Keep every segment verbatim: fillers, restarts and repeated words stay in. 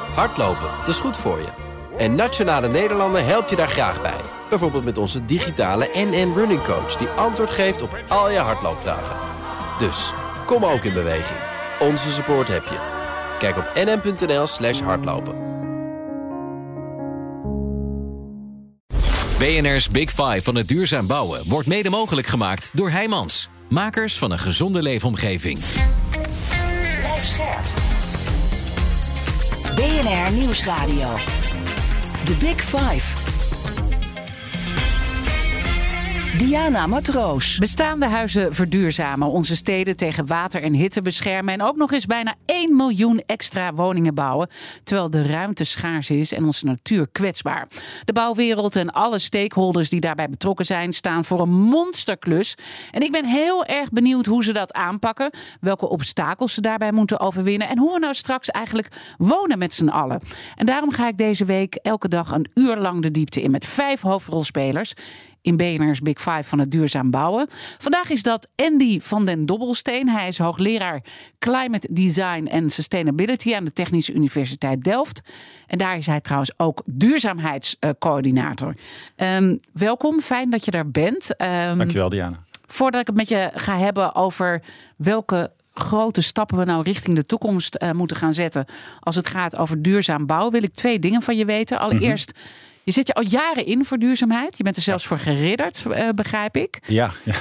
Hardlopen, dat is goed voor je. En Nationale Nederlanden helpt je daar graag bij. Bijvoorbeeld met onze digitale N N Running Coach... die antwoord geeft op al je hardloopvragen. Dus, kom ook in beweging. Onze support heb je. Kijk op nn.nl slash hardlopen. B N R's Big Five van het duurzaam bouwen wordt mede mogelijk gemaakt door Heijmans. Makers van een gezonde leefomgeving. Blijf scherp. B N R Nieuwsradio. The Big Five. Diana Matroos. Bestaande huizen verduurzamen, onze steden tegen water en hitte beschermen... en ook nog eens bijna één miljoen extra woningen bouwen... terwijl de ruimte schaars is en onze natuur kwetsbaar. De bouwwereld en alle stakeholders die daarbij betrokken zijn... staan voor een monsterklus. En ik ben heel erg benieuwd hoe ze dat aanpakken... welke obstakels ze daarbij moeten overwinnen... en hoe we nou straks eigenlijk wonen met z'n allen. En daarom ga ik deze week elke dag een uur lang de diepte in... met vijf hoofdrolspelers... in B N R's Big Five van het duurzaam bouwen. Vandaag is dat Andy van den Dobbelsteen. Hij is hoogleraar Climate Design en Sustainability aan de Technische Universiteit Delft. En daar is hij trouwens ook duurzaamheidscoördinator. Um, welkom, fijn dat je daar bent. Um, Dankjewel, Diana. Voordat ik het met je ga hebben over welke grote stappen we nou richting de toekomst uh, moeten gaan zetten als het gaat over duurzaam bouwen, wil ik twee dingen van je weten. Allereerst, mm-hmm. je zit je al jaren in voor duurzaamheid. Je bent er zelfs voor geridderd, uh, begrijp ik. Ja. ja.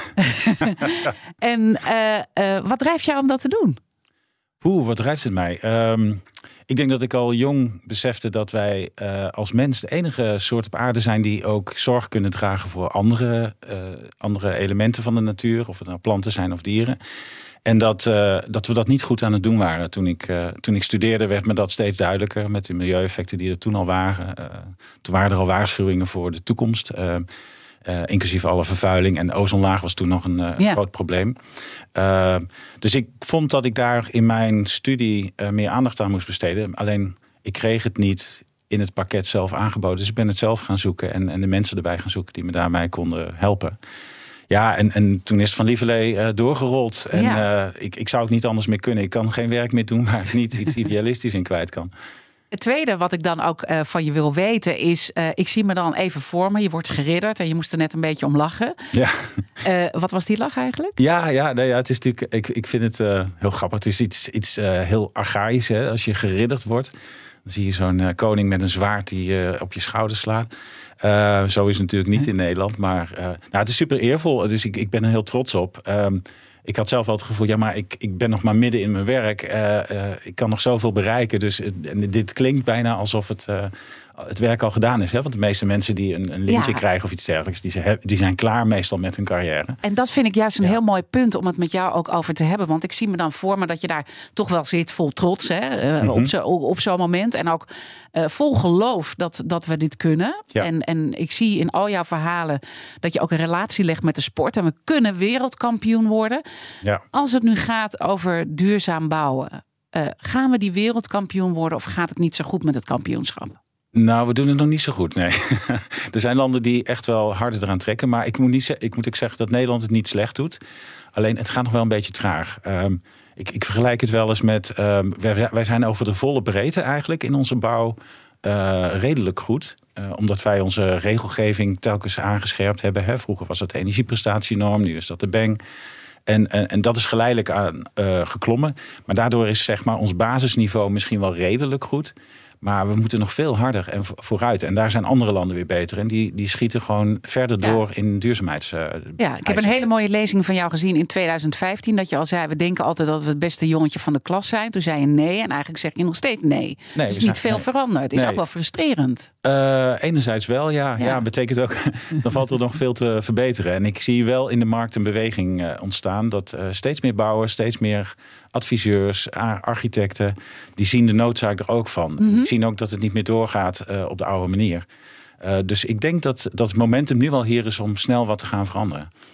en uh, uh, wat drijft jou om dat te doen? Oeh, wat drijft het mij? Um, ik denk dat ik al jong besefte dat wij uh, als mens de enige soort op aarde zijn die ook zorg kunnen dragen voor andere, uh, andere elementen van de natuur. Of het nou planten zijn of dieren. En dat, uh, dat we dat niet goed aan het doen waren. Toen ik, uh, toen ik studeerde werd me dat steeds duidelijker met de milieueffecten die er toen al waren. Uh, toen waren er al waarschuwingen voor de toekomst. Uh, uh, inclusief alle vervuiling. En de ozonlaag was toen nog een uh, ja. groot probleem. Uh, dus ik vond dat ik daar in mijn studie uh, meer aandacht aan moest besteden. Alleen ik kreeg het niet in het pakket zelf aangeboden. Dus ik ben het zelf gaan zoeken. En, en de mensen erbij gaan zoeken die me daarbij konden helpen. Ja, en, en toen is het van lieverlee uh, doorgerold. En ja. uh, ik, ik zou ook niet anders meer kunnen. Ik kan geen werk meer doen waar ik niet iets idealistisch in kwijt kan. Het tweede wat ik dan ook uh, van je wil weten is... Uh, ik zie me dan even voor me. Je wordt geridderd en je moest er net een beetje om lachen. Ja. Uh, wat was die lach eigenlijk? Ja, ja, nee, ja het is natuurlijk. Ik, ik vind het uh, heel grappig. Het is iets, iets uh, heel archaïs, hè, als je geridderd wordt. Dan zie je zo'n uh, koning met een zwaard die uh, op je schouder slaat. Uh, zo is het natuurlijk niet in Nederland. Maar uh, nou, het is super eervol. Dus ik, ik ben er heel trots op. Um, ik had zelf wel het gevoel, ja, maar ik, ik ben nog maar midden in mijn werk. Uh, uh, ik kan nog zoveel bereiken. Dus uh, dit klinkt bijna alsof het, uh, het werk al gedaan is. Hè? Want de meeste mensen die een, een lintje ja. krijgen of iets dergelijks, die, ze, die zijn klaar meestal met hun carrière. En dat vind ik juist een ja. heel mooi punt om het met jou ook over te hebben. Want ik zie me dan voor me dat je daar toch wel zit vol trots, hè, uh, mm-hmm. op, zo, op zo'n moment. En ook uh, vol geloof dat, dat we dit kunnen. Ja. En, en ik zie in al jouw verhalen dat je ook een relatie legt met de sport. En we kunnen wereldkampioen worden. Ja. Als het nu gaat over duurzaam bouwen, uh, gaan we die wereldkampioen worden of gaat het niet zo goed met het kampioenschap? Nou, we doen het nog niet zo goed, nee. Er zijn landen die echt wel harder eraan trekken. Maar ik moet, niet, ik moet ook zeggen dat Nederland het niet slecht doet. Alleen het gaat nog wel een beetje traag. Um, ik, ik vergelijk het wel eens met... Um, wij, wij zijn over de volle breedte eigenlijk in onze bouw uh, redelijk goed. Uh, omdat wij onze regelgeving telkens aangescherpt hebben. Hè. Vroeger was dat de energieprestatienorm, nu is dat de B E N. En, en, en dat is geleidelijk aan uh, geklommen. Maar daardoor is zeg maar ons basisniveau misschien wel redelijk goed. Maar we moeten nog veel harder en vooruit. En daar zijn andere landen weer beter. En die, die schieten gewoon verder door ja. in duurzaamheids. Uh, ja, ik heb een hele mooie lezing van jou gezien in twintig vijftien. Dat je al zei, we denken altijd dat we het beste jongetje van de klas zijn. Toen zei je nee en eigenlijk zeg je nog steeds nee. nee dus is niet zijn, veel nee. veranderd. Het is nee. ook wel frustrerend. Uh, enerzijds wel, ja. ja. ja betekent ook, dan valt er nog veel te verbeteren. En ik zie wel in de markt een beweging uh, ontstaan. Dat uh, steeds meer bouwers, steeds meer adviseurs, architecten, die zien de noodzaak er ook van. Mm-hmm. Die zien ook dat het niet meer doorgaat uh, op de oude manier. Uh, dus ik denk dat, dat het momentum nu wel hier is om snel wat te gaan veranderen.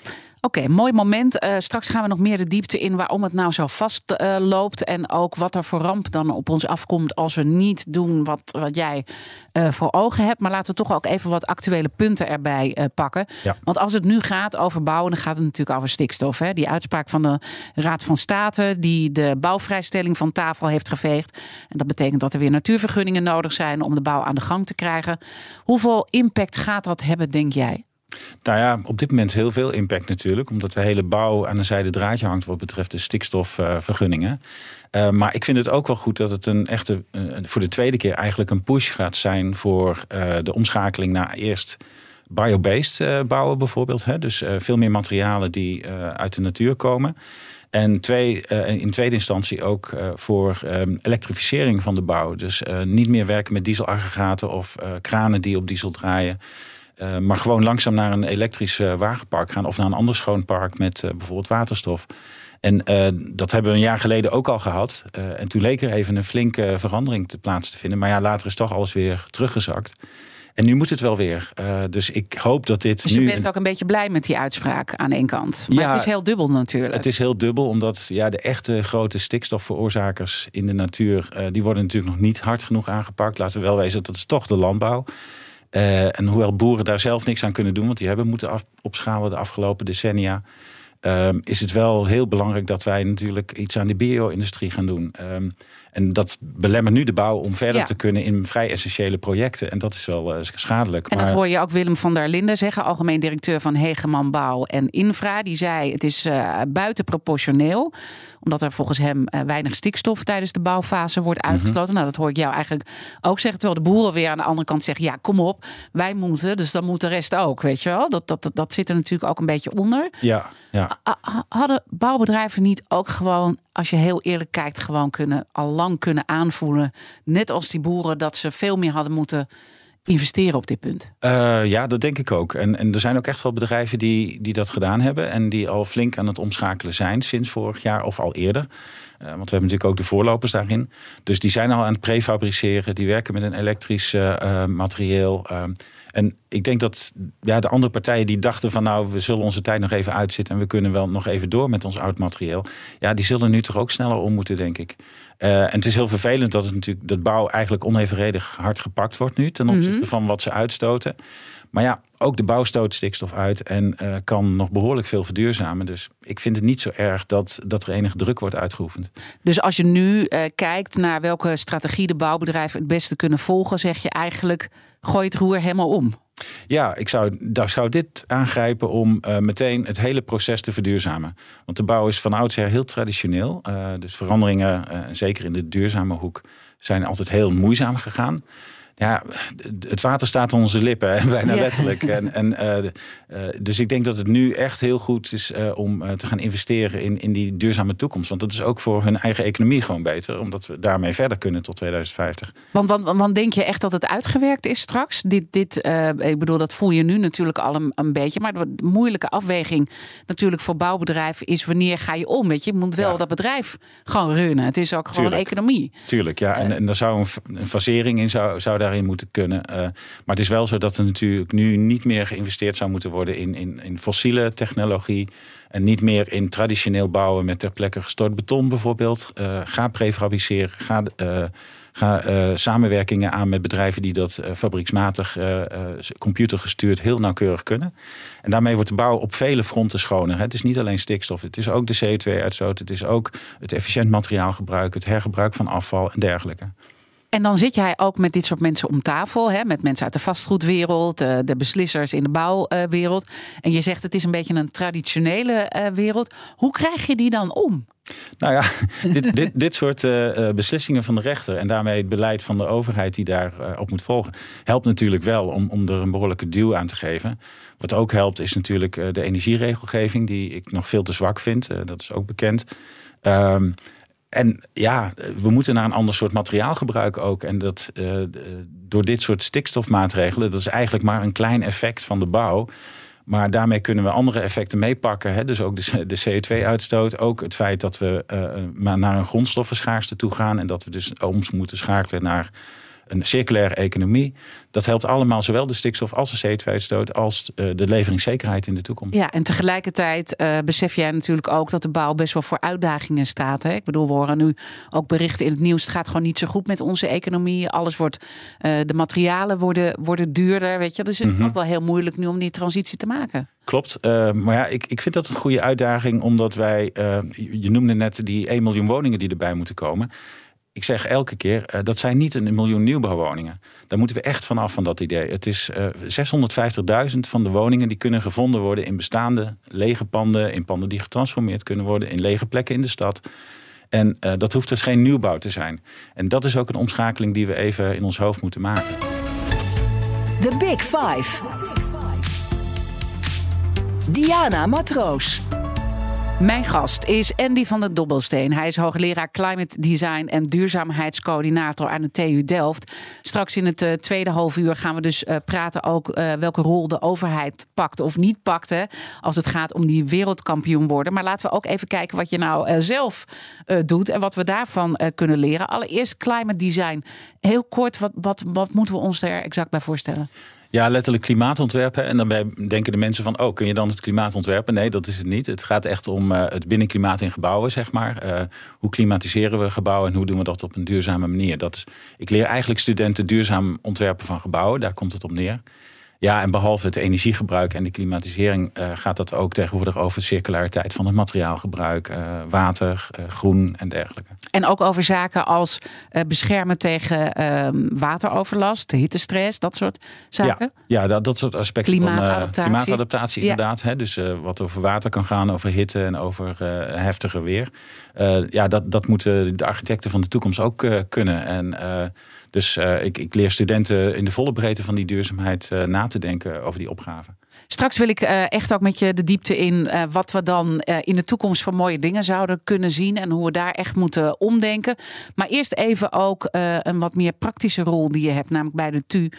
Oké, okay, mooi moment. Uh, straks gaan we nog meer de diepte in waarom het nou zo vast uh, loopt. En ook wat er voor ramp dan op ons afkomt als we niet doen wat, wat jij uh, voor ogen hebt. Maar laten we toch ook even wat actuele punten erbij uh, pakken. Ja. Want als het nu gaat over bouwen, dan gaat het natuurlijk over stikstof. Hè? Die uitspraak van de Raad van State die de bouwvrijstelling van tafel heeft geveegd. En dat betekent dat er weer natuurvergunningen nodig zijn om de bouw aan de gang te krijgen. Hoeveel impact gaat dat hebben, denk jij? Nou ja, op dit moment heel veel impact natuurlijk. Omdat de hele bouw aan een zijde draadje hangt wat betreft de stikstofvergunningen. Uh, maar ik vind het ook wel goed dat het een echte, uh, voor de tweede keer eigenlijk een push gaat zijn voor uh, de omschakeling naar eerst biobased uh, bouwen bijvoorbeeld. Hè? Dus uh, veel meer materialen die uh, uit de natuur komen. En twee, uh, in tweede instantie ook uh, voor um, elektrificering van de bouw. Dus uh, niet meer werken met dieselaggregaten of uh, kranen die op diesel draaien. Uh, maar gewoon langzaam naar een elektrisch uh, wagenpark gaan of naar een ander schoon park met uh, bijvoorbeeld waterstof. En uh, dat hebben we een jaar geleden ook al gehad. Uh, en toen leek er even een flinke verandering te plaats te vinden. Maar ja, later is toch alles weer teruggezakt. En nu moet het wel weer. Uh, dus ik hoop dat dit dus je nu... bent ook een beetje blij met die uitspraak aan één kant. Maar ja, het is heel dubbel natuurlijk. Het is heel dubbel, omdat ja, de echte grote stikstofveroorzakers in de natuur... Uh, die worden natuurlijk nog niet hard genoeg aangepakt. Laten we wel wezen, dat is toch de landbouw. Uh, en hoewel boeren daar zelf niks aan kunnen doen... want die hebben moeten af, opschalen de afgelopen decennia... Um, is het wel heel belangrijk dat wij natuurlijk iets aan de bio-industrie gaan doen. Um, en dat belemmert nu de bouw om verder ja. te kunnen in vrij essentiële projecten. En dat is wel uh, schadelijk. En maar... dat hoor je ook Willem van der Linden zeggen, algemeen directeur van Hegeman Bouw en Infra. Die zei het is uh, buitenproportioneel, omdat er volgens hem uh, weinig stikstof tijdens de bouwfase wordt uitgesloten. Mm-hmm. Nou, dat hoor ik jou eigenlijk ook zeggen. Terwijl de boeren weer aan de andere kant zeggen, ja, kom op, wij moeten, dus dan moet de rest ook, weet je wel. Dat, dat, dat zit er natuurlijk ook een beetje onder. Ja, ja. Hadden bouwbedrijven niet ook gewoon, als je heel eerlijk kijkt, gewoon kunnen al lang kunnen aanvoelen, net als die boeren, dat ze veel meer hadden moeten investeren op dit punt? Uh, ja, dat denk ik ook. En, en er zijn ook echt wel bedrijven die, die dat gedaan hebben en die al flink aan het omschakelen zijn sinds vorig jaar of al eerder. Uh, want we hebben natuurlijk ook de voorlopers daarin. Dus die zijn al aan het prefabriceren. Die werken met een elektrisch uh, uh, materieel. Uh, en ik denk dat ja, de andere partijen die dachten van nou, we zullen onze tijd nog even uitzitten en we kunnen wel nog even door met ons oud materieel. Ja, die zullen nu toch ook sneller om moeten, denk ik. Uh, en het is heel vervelend dat het natuurlijk dat bouw eigenlijk onevenredig hard gepakt wordt nu ten opzichte mm-hmm. van wat ze uitstoten. Maar ja, ook de bouw stoot stikstof uit en uh, kan nog behoorlijk veel verduurzamen. Dus ik vind het niet zo erg dat, dat er enige druk wordt uitgeoefend. Dus als je nu uh, kijkt naar welke strategie de bouwbedrijven het beste kunnen volgen, zeg je eigenlijk, gooi het roer helemaal om. Ja, ik zou, daar zou dit aangrijpen om uh, meteen het hele proces te verduurzamen. Want de bouw is van oudsher heel traditioneel. Uh, dus veranderingen, uh, zeker in de duurzame hoek, zijn altijd heel moeizaam gegaan. Ja, het water staat aan onze lippen, bijna ja. letterlijk. En, en, uh, uh, dus ik denk dat het nu echt heel goed is uh, om uh, te gaan investeren in, in die duurzame toekomst. Want dat is ook voor hun eigen economie gewoon beter. Omdat we daarmee verder kunnen tot tweeduizend vijftig. Want, want, want denk je echt dat het uitgewerkt is straks? Dit, dit, uh, ik bedoel, dat voel je nu natuurlijk al een, een beetje. Maar de moeilijke afweging natuurlijk voor bouwbedrijven is wanneer ga je om? Weet je, je moet wel ja. dat bedrijf gewoon runnen. Het is ook gewoon Tuurlijk. een economie. Tuurlijk, ja. En, en er zou een, een fasering in zou, zou daarin moeten kunnen. Uh, maar het is wel zo dat er natuurlijk nu niet meer geïnvesteerd zou moeten worden in, in, in fossiele technologie. En niet meer in traditioneel bouwen met ter plekke gestort beton bijvoorbeeld. Uh, ga prefabriceren. Ga, uh, ga uh, samenwerkingen aan met bedrijven die dat uh, fabrieksmatig, uh, uh, computergestuurd heel nauwkeurig kunnen. En daarmee wordt de bouw op vele fronten schoner. Het is niet alleen stikstof. Het is ook de C O twee uitstoot. Het is ook het efficiënt materiaalgebruik. Het hergebruik van afval en dergelijke. En dan zit jij ook met dit soort mensen om tafel. Hè, met mensen uit de vastgoedwereld, de beslissers in de bouwwereld. En je zegt het is een beetje een traditionele wereld. Hoe krijg je die dan om? Nou ja, dit, dit, dit soort uh, beslissingen van de rechter en daarmee het beleid van de overheid die daarop uh, op moet volgen, helpt natuurlijk wel om, om er een behoorlijke duw aan te geven. Wat ook helpt is natuurlijk uh, de energieregelgeving, die ik nog veel te zwak vind. Uh, dat is ook bekend. Um, En ja, we moeten naar een ander soort materiaal gebruiken ook. En dat uh, door dit soort stikstofmaatregelen, dat is eigenlijk maar een klein effect van de bouw. Maar daarmee kunnen we andere effecten meepakken. Hè? Dus ook de, de C O twee uitstoot. Ook het feit dat we uh, naar een grondstoffenschaarste toe gaan. En dat we dus ooms moeten schakelen naar een circulaire economie. Dat helpt allemaal zowel de stikstof als de C O twee uitstoot als uh, de leveringszekerheid in de toekomst. Ja, en tegelijkertijd uh, besef jij natuurlijk ook dat de bouw best wel voor uitdagingen staat. Hè? Ik bedoel, we horen nu ook berichten in het nieuws. Het gaat gewoon niet zo goed met onze economie. Alles wordt, uh, de materialen worden, worden duurder. Weet je? Dus het is mm-hmm. ook wel heel moeilijk nu om die transitie te maken. Klopt, uh, maar ja, ik, ik vind dat een goede uitdaging, omdat wij, uh, je noemde net die één miljoen woningen die erbij moeten komen. Ik zeg elke keer, uh, dat zijn niet een miljoen nieuwbouwwoningen. Daar moeten we echt vanaf van dat idee. Het is uh, zeshonderdvijftigduizend van de woningen die kunnen gevonden worden in bestaande lege panden, in panden die getransformeerd kunnen worden, in lege plekken in de stad. En uh, dat hoeft dus geen nieuwbouw te zijn. En dat is ook een omschakeling die we even in ons hoofd moeten maken. The Big Five. Diana Matroos. Mijn gast is Andy van der Dobbelsteen. Hij is hoogleraar Climate Design en duurzaamheidscoördinator aan de T U Delft. Straks in het uh, tweede half uur gaan we dus uh, praten ook uh, welke rol de overheid pakt of niet pakt, hè, als het gaat om die wereldkampioen worden. Maar laten we ook even kijken wat je nou uh, zelf uh, doet en wat we daarvan uh, kunnen leren. Allereerst Climate Design. Heel kort, wat, wat, wat moeten we ons daar exact bij voorstellen? Ja, letterlijk klimaatontwerpen. En daarbij denken de mensen van, oh, kun je dan het klimaat ontwerpen? Nee, dat is het niet. Het gaat echt om uh, het binnenklimaat in gebouwen, zeg maar. Uh, hoe klimatiseren we gebouwen en hoe doen we dat op een duurzame manier? Dat is, ik leer eigenlijk studenten duurzaam ontwerpen van gebouwen. Daar komt het op neer. Ja, en behalve het energiegebruik en de klimatisering uh, gaat dat ook tegenwoordig over circulariteit van het materiaalgebruik, uh, water, uh, groen en dergelijke. En ook over zaken als uh, beschermen tegen uh, wateroverlast, hittestress, dat soort zaken? Ja, ja dat, dat soort aspecten klimaatadaptatie. van uh, klimaatadaptatie inderdaad. Ja. Hè, dus uh, wat over water kan gaan, over hitte en over uh, heftiger weer. Uh, ja, dat, dat moeten de architecten van de toekomst ook uh, kunnen. En uh, Dus uh, ik, ik leer studenten in de volle breedte van die duurzaamheid uh, na te denken over die opgaven. Straks wil ik uh, echt ook met je de diepte in uh, wat we dan uh, in de toekomst voor mooie dingen zouden kunnen zien en hoe we daar echt moeten omdenken. Maar eerst even ook uh, een wat meer praktische rol die je hebt, namelijk bij de T U, uh,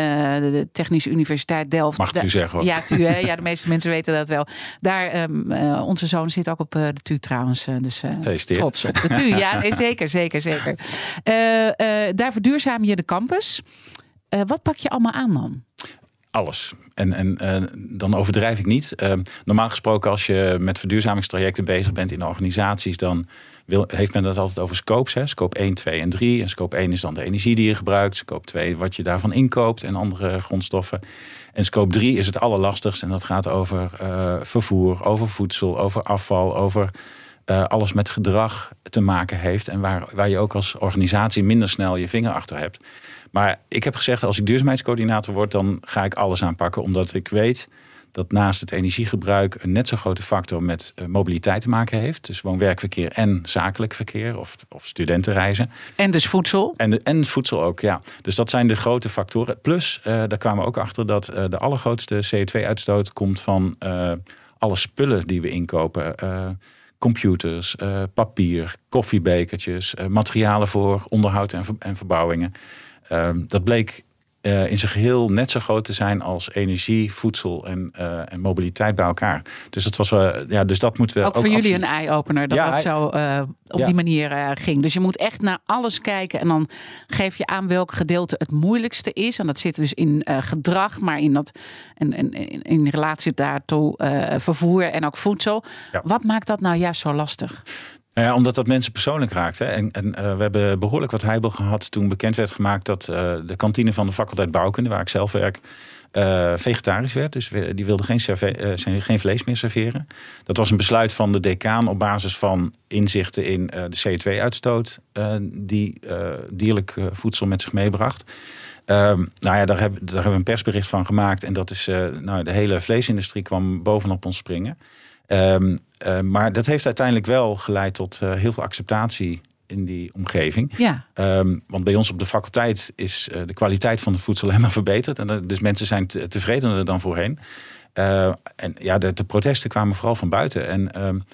de Technische Universiteit Delft. Mag het u zeggen hoor. Ja, T U, hè? Ja, de meeste mensen weten dat wel. Daar, um, uh, onze zoon zit ook op uh, de T U trouwens, uh, dus uh, trots op de T U. Ja, nee, zeker, zeker, zeker. Uh, uh, daar verduurzaam je de campus. Uh, wat pak je allemaal aan dan? Alles. En, en uh, dan overdrijf ik niet. Uh, normaal gesproken als je met verduurzamingstrajecten bezig bent in organisaties, dan wil, heeft men dat altijd over scopes. Hè? Scope één, twee en drie. En scope één is dan de energie die je gebruikt. Scope twee wat je daarvan inkoopt en andere grondstoffen. En scope drie is het allerlastigst. En dat gaat over uh, vervoer, over voedsel, over afval, over uh, alles met gedrag te maken heeft. En waar, waar je ook als organisatie minder snel je vinger achter hebt. Maar ik heb gezegd, als ik duurzaamheidscoördinator word, dan ga ik alles aanpakken. Omdat ik weet dat naast het energiegebruik een net zo grote factor met uh, mobiliteit te maken heeft. Dus woon-werkverkeer en zakelijk verkeer of, of studentenreizen. En dus voedsel. En, de, en voedsel ook, ja. Dus dat zijn de grote factoren. Plus, uh, daar kwamen we ook achter dat uh, de allergrootste C O twee uitstoot komt van uh, alle spullen die we inkopen. Uh, computers, uh, papier, koffiebekertjes, uh, materialen voor onderhoud en, ver, en verbouwingen. Uh, dat bleek uh, in zijn geheel net zo groot te zijn als energie, voedsel en, uh, en mobiliteit bij elkaar. Dus dat was, uh, ja, dus dat moeten we ook ook voor jullie absoluut... een eye-opener dat ja, dat zo uh, op ja. die manier uh, ging. Dus je moet echt naar alles kijken en dan geef je aan welk gedeelte het moeilijkste is. En dat zit dus in uh, gedrag, maar in dat en, en, in relatie daartoe uh, vervoer en ook voedsel. Ja. Wat maakt dat nou juist zo lastig? Nou ja, omdat dat mensen persoonlijk raakt. Hè. En, en uh, we hebben behoorlijk wat heibel gehad toen bekend werd gemaakt dat uh, de kantine van de faculteit Bouwkunde, waar ik zelf werk, uh, vegetarisch werd. Dus we, die wilden geen, serve- uh, geen vlees meer serveren. Dat was een besluit van de decaan op basis van inzichten in uh, de C O twee uitstoot uh, die uh, dierlijk uh, voedsel met zich meebracht. Uh, nou ja, daar, heb, daar hebben we een persbericht van gemaakt. En dat is, uh, nou, de hele vleesindustrie kwam bovenop ons springen. Um, uh, maar dat heeft uiteindelijk wel geleid tot uh, heel veel acceptatie in die omgeving. Ja. Um, want bij ons op de faculteit is uh, de kwaliteit van het voedsel helemaal verbeterd. En uh, dus mensen zijn te, tevredener dan voorheen. Uh, en ja, de, de protesten kwamen vooral van buiten. En um,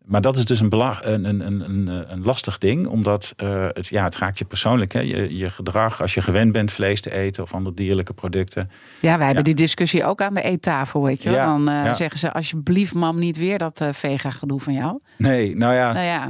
Maar dat is dus een, belag, een, een, een, een lastig ding. Omdat uh, het, ja, het raakt je persoonlijk. Hè? Je, je gedrag, als je gewend bent vlees te eten of andere dierlijke producten. Ja, wij hebben ja. die discussie ook aan de eettafel, weet je. Ja, Dan uh, ja. zeggen ze, alsjeblieft mam, niet weer dat uh, vega gedoe van jou. Nee, nou ja. Nou ja.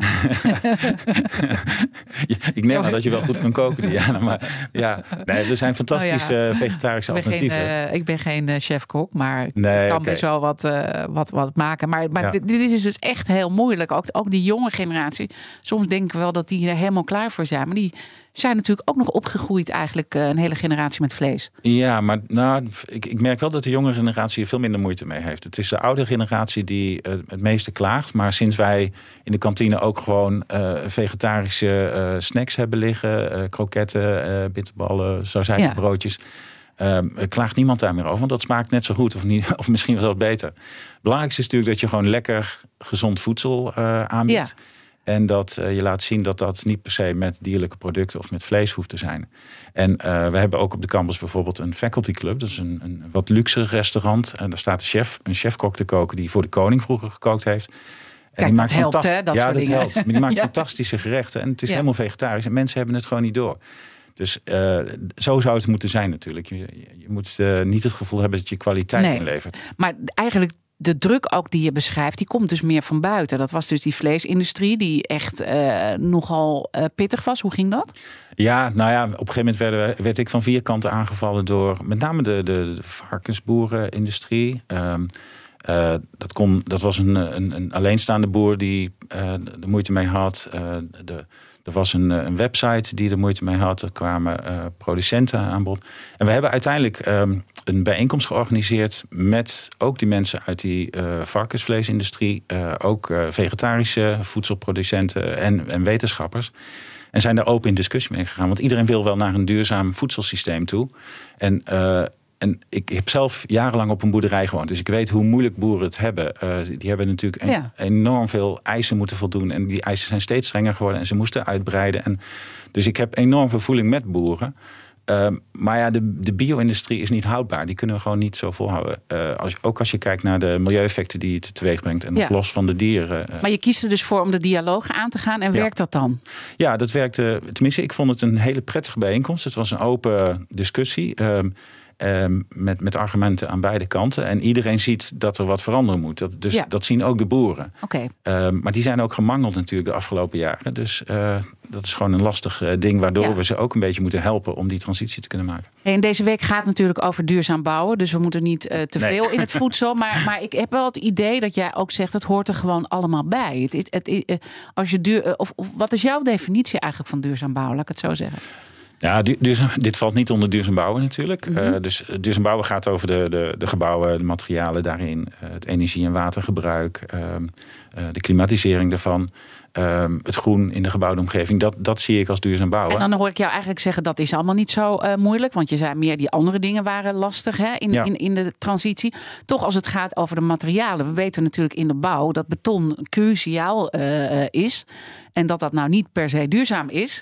Ik neem aan dat je wel goed kan koken, Diana. Maar ja, nee, er zijn fantastische nou ja. vegetarische ik ben alternatieven. Geen, uh, ik ben geen uh, chef-kok, maar ik nee, kan okay. best wel wat, uh, wat, wat maken. Maar, maar ja. dit, dit is dus echt heel moeilijk. Ook, ook die jonge generatie. Soms denk ik wel dat die er helemaal klaar voor zijn. Maar die zijn natuurlijk ook nog opgegroeid eigenlijk uh, een hele generatie met vlees. Ja, maar nou, ik, ik merk wel dat de jonge generatie er veel minder moeite mee heeft. Het is de oude generatie die uh, het meeste klaagt. Maar sinds wij in de kantine ook gewoon uh, vegetarische uh, snacks hebben liggen. Uh, kroketten, uh, bitterballen, sausijzenbroodjes. Ja. Uh, klaagt niemand daar meer over. Want dat smaakt net zo goed. Of, niet, of misschien wel wat beter. Het belangrijkste is natuurlijk dat je gewoon lekker gezond voedsel uh, aanbiedt. Ja. En dat uh, je laat zien dat dat niet per se met dierlijke producten of met vlees hoeft te zijn. En uh, we hebben ook op de campus bijvoorbeeld een faculty club. Dat is een, een wat luxe restaurant. En daar staat een chef, een chefkok te koken die voor de koning vroeger gekookt heeft. En Kijk, die maakt dat helpt, hè? Dat ja, soort dat dingen. helpt. Maar die maakt ja. fantastische gerechten. En het is ja. helemaal vegetarisch. En mensen hebben het gewoon niet door. Dus uh, zo zou het moeten zijn natuurlijk. Je, je moet uh, niet het gevoel hebben dat je kwaliteit nee. inlevert. Maar eigenlijk de druk ook die je beschrijft, die komt dus meer van buiten. Dat was dus die vleesindustrie die echt uh, nogal uh, pittig was. Hoe ging dat? Ja, nou ja, op een gegeven moment werd, werd ik van vier kanten aangevallen door met name de, de, de varkensboerenindustrie. Um, uh, dat, kon, dat was een, een, een alleenstaande boer die uh, de moeite mee had. Uh, de, Er was een, een website die er moeite mee had. Er kwamen uh, producenten aan bod. En we hebben uiteindelijk um, een bijeenkomst georganiseerd met ook die mensen uit die uh, varkensvleesindustrie. Uh, ook uh, vegetarische voedselproducenten en, en wetenschappers. En zijn daar open in discussie mee gegaan. Want iedereen wil wel naar een duurzaam voedselsysteem toe. En... Uh, En ik heb zelf jarenlang op een boerderij gewoond. Dus ik weet hoe moeilijk boeren het hebben. Uh, die hebben natuurlijk een, ja. enorm veel eisen moeten voldoen. En die eisen zijn steeds strenger geworden. En ze moesten uitbreiden. En dus ik heb enorm veel voeling met boeren. Uh, maar ja, de, de bio-industrie is niet houdbaar. Die kunnen we gewoon niet zo volhouden. Uh, als, ook als je kijkt naar de milieueffecten die het teweeg brengt. En ja. los van de dieren. Uh. Maar je kiest er dus voor om de dialoog aan te gaan. En ja. werkt dat dan? Ja, dat werkte. Tenminste, ik vond het een hele prettige bijeenkomst. Het was een open discussie. Uh, Um, met, met argumenten aan beide kanten. En iedereen ziet dat er wat veranderen moet. Dat, dus, ja. dat zien ook de boeren. Okay. Um, maar die zijn ook gemangeld natuurlijk de afgelopen jaren. Dus uh, dat is gewoon een lastig uh, ding... waardoor ja. we ze ook een beetje moeten helpen om die transitie te kunnen maken. En deze week gaat natuurlijk over duurzaam bouwen. Dus we moeten niet uh, te nee. veel in het voedsel. Maar, maar ik heb wel het idee dat jij ook zegt... het hoort er gewoon allemaal bij. Het, het, het, het, als je duur, of, of, wat is jouw definitie eigenlijk van duurzaam bouwen? Laat ik het zo zeggen. Ja, duurzaam, dit valt niet onder duurzaam bouwen natuurlijk. Mm-hmm. Uh, dus duurzaam bouwen gaat over de, de, de gebouwen, de materialen daarin, uh, het energie- en watergebruik, uh, uh, de klimatisering daarvan, uh, het groen in de gebouwde omgeving. Dat, dat zie ik als duurzaam bouwen. En dan hoor ik jou eigenlijk zeggen dat is allemaal niet zo uh, moeilijk, want je zei meer die andere dingen waren lastig hè, in, ja. in, in de transitie. Toch als het gaat over de materialen. We weten natuurlijk in de bouw dat beton cruciaal uh, is en dat dat nou niet per se duurzaam is.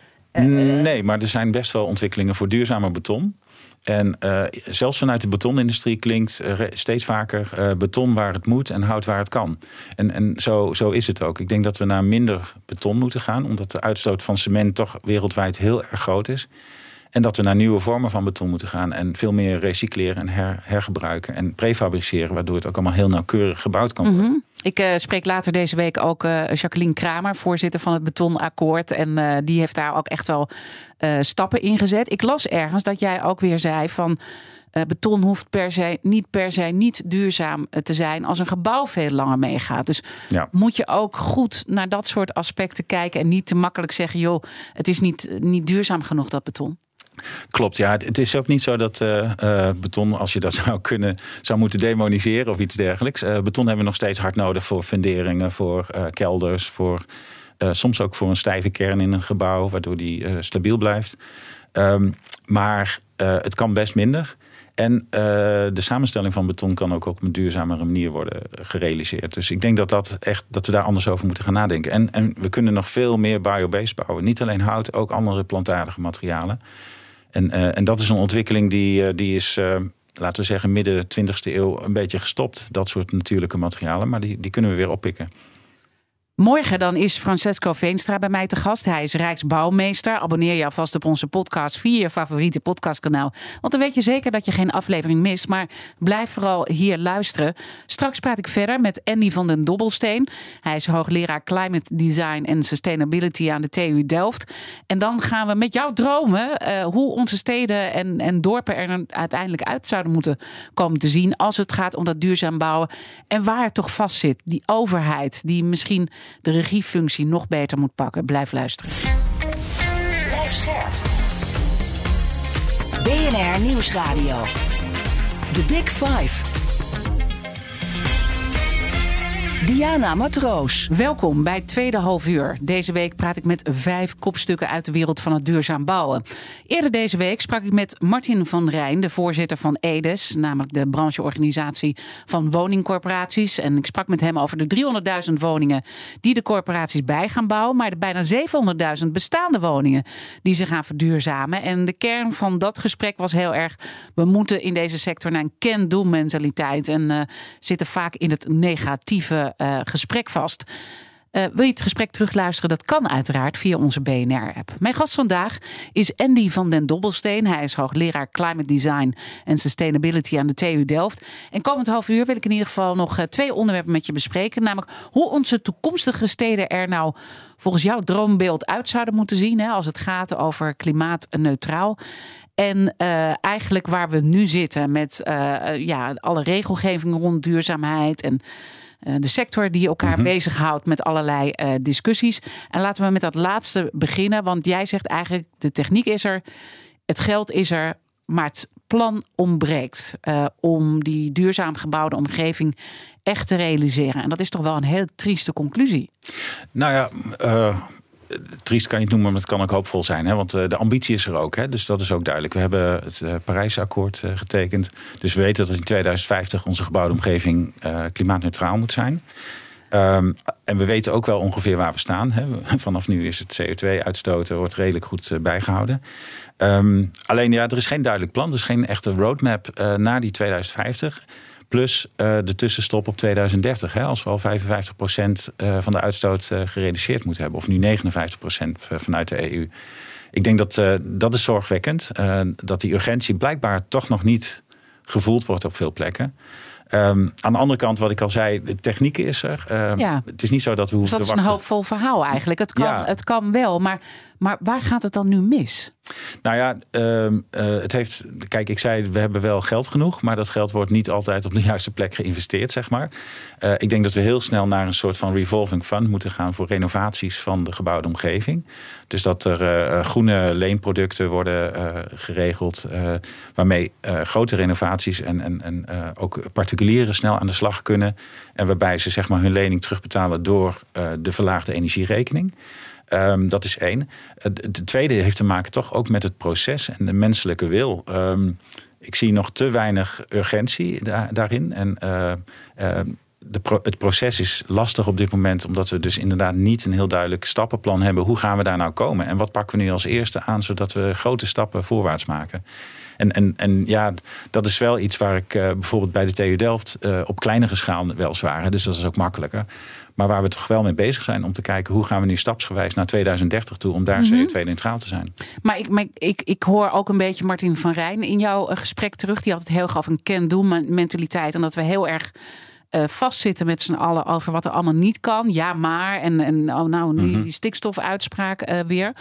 Nee, maar er zijn best wel ontwikkelingen voor duurzamer beton. En uh, zelfs vanuit de betonindustrie klinkt uh, steeds vaker uh, beton waar het moet en hout waar het kan. En, en zo, zo is het ook. Ik denk dat we naar minder beton moeten gaan, omdat de uitstoot van cement toch wereldwijd heel erg groot is. En dat we naar nieuwe vormen van beton moeten gaan en veel meer recycleren en her, hergebruiken en prefabriceren, waardoor het ook allemaal heel nauwkeurig gebouwd kan worden. Mm-hmm. Ik uh, spreek later deze week ook uh, Jacqueline Kramer, voorzitter van het Betonakkoord. En uh, die heeft daar ook echt wel uh, stappen in gezet. Ik las ergens dat jij ook weer zei van uh, beton hoeft per se, niet per se niet duurzaam te zijn als een gebouw veel langer meegaat. Dus ja. moet je ook goed naar dat soort aspecten kijken en niet te makkelijk zeggen, joh, het is niet, niet duurzaam genoeg dat beton. Klopt, ja. Het is ook niet zo dat uh, uh, beton, als je dat zou kunnen, zou moeten demoniseren of iets dergelijks. Uh, beton hebben we nog steeds hard nodig voor funderingen, voor uh, kelders, voor uh, soms ook voor een stijve kern in een gebouw, waardoor die uh, stabiel blijft. Um, maar uh, het kan best minder. En uh, de samenstelling van beton kan ook op een duurzamere manier worden gerealiseerd. Dus ik denk dat, dat, echt, dat we daar anders over moeten gaan nadenken. En, en we kunnen nog veel meer biobased bouwen. Niet alleen hout, ook andere plantaardige materialen. En, uh, en dat is een ontwikkeling die, uh, die is, uh, laten we zeggen, midden twintigste eeuw een beetje gestopt. Dat soort natuurlijke materialen, maar die, die kunnen we weer oppikken. Morgen dan is Francesco Veenstra bij mij te gast. Hij is Rijksbouwmeester. Abonneer je alvast op onze podcast via je favoriete podcastkanaal. Want dan weet je zeker dat je geen aflevering mist. Maar blijf vooral hier luisteren. Straks praat ik verder met Andy van den Dobbelsteen. Hij is hoogleraar Climate Design en Sustainability aan de T U Delft. En dan gaan we met jou dromen uh, hoe onze steden en, en dorpen er uiteindelijk uit zouden moeten komen te zien als het gaat om dat duurzaam bouwen. En waar het toch vast zit. Die overheid die misschien de regiefunctie nog beter moet pakken. Blijf luisteren. Blijf scherp. B N R Nieuwsradio. The Big Five. Diana Matroos. Welkom bij het tweede halfuur. Deze week praat ik met vijf kopstukken uit de wereld van het duurzaam bouwen. Eerder deze week sprak ik met Martin van Rijn, de voorzitter van E D E S, namelijk de brancheorganisatie van woningcorporaties. En ik sprak met hem over de driehonderdduizend woningen die de corporaties bij gaan bouwen, maar de bijna zevenhonderdduizend bestaande woningen die ze gaan verduurzamen. En de kern van dat gesprek was heel erg, we moeten in deze sector naar een can-do mentaliteit en uh, zitten vaak in het negatieve Uh, gesprek vast. Uh, wil je het gesprek terugluisteren? Dat kan uiteraard via onze B N R-app. Mijn gast vandaag is Andy van den Dobbelsteen. Hij is hoogleraar Climate Design en Sustainability aan de T U Delft. En komend half uur wil ik in ieder geval nog uh, twee onderwerpen met je bespreken. Namelijk hoe onze toekomstige steden er nou volgens jouw droombeeld uit zouden moeten zien, hè, als het gaat over klimaatneutraal. En uh, eigenlijk waar we nu zitten met uh, ja, alle regelgeving rond duurzaamheid en Uh, de sector die elkaar mm-hmm. bezighoudt met allerlei uh, discussies. En laten we met dat laatste beginnen. Want jij zegt eigenlijk, de techniek is er, het geld is er, maar het plan ontbreekt uh, om die duurzaam gebouwde omgeving echt te realiseren. En dat is toch wel een hele trieste conclusie. Nou ja, uh... triest kan je het noemen, maar het kan ook hoopvol zijn. Hè? Want uh, de ambitie is er ook. Hè? Dus dat is ook duidelijk. We hebben het uh, Parijsakkoord uh, getekend. Dus we weten dat in tweeduizend vijftig onze gebouwde omgeving uh, klimaatneutraal moet zijn. Um, en we weten ook wel ongeveer waar we staan. Hè? Vanaf nu is het C O twee uitstoten wordt redelijk goed uh, bijgehouden. Um, alleen ja, er is geen duidelijk plan. Er is geen echte roadmap uh, naar die tweeduizend vijftig. Plus uh, de tussenstop op tweeduizend dertig. Hè, als we al vijfenvijftig procent uh, van de uitstoot uh, gereduceerd moeten hebben. Of nu negenenvijftig procent vanuit de E U. Ik denk dat uh, dat is zorgwekkend. Uh, dat die urgentie blijkbaar toch nog niet gevoeld wordt op veel plekken. Um, aan de andere kant, wat ik al zei, de techniek is er. Uh, ja. Het is niet zo dat we hoeven dus te dat is wachten. een hoopvol verhaal eigenlijk. Het kan, ja. het kan wel, maar, maar waar gaat het dan nu mis? Nou ja, uh, uh, het heeft. Kijk, ik zei, we hebben wel geld genoeg, maar dat geld wordt niet altijd op de juiste plek geïnvesteerd, zeg maar. Uh, ik denk dat we heel snel naar een soort van revolving fund moeten gaan voor renovaties van de gebouwde omgeving. Dus dat er uh, groene leenproducten worden uh, geregeld, uh, waarmee uh, grote renovaties en, en, en uh, ook particulieren snel aan de slag kunnen. En waarbij ze zeg maar hun lening terugbetalen door uh, de verlaagde energierekening. Um, dat is één. De tweede heeft te maken toch ook met het proces en de menselijke wil. Um, ik zie nog te weinig urgentie da- daarin. En uh, uh, de pro- het proces is lastig op dit moment, omdat we dus inderdaad niet een heel duidelijk stappenplan hebben. Hoe gaan we daar nou komen? En wat pakken we nu als eerste aan, zodat we grote stappen voorwaarts maken? En, en, en ja, dat is wel iets waar ik uh, bijvoorbeeld bij de T U Delft uh, op kleinere schaal wel zwaar. Dus dat is ook makkelijker. Maar waar we toch wel mee bezig zijn om te kijken hoe gaan we nu stapsgewijs naar tweeduizend dertig toe om daar mm-hmm. C O twee neutraal te zijn. Maar ik, maar ik, ik hoor ook een beetje Martin van Rijn in jouw gesprek terug. Die had het heel gaf een can-do mentaliteit. En dat we heel erg uh, vastzitten met z'n allen over wat er allemaal niet kan. Ja, maar. En, en oh, nou, nu mm-hmm. die stikstofuitspraak uh, weer.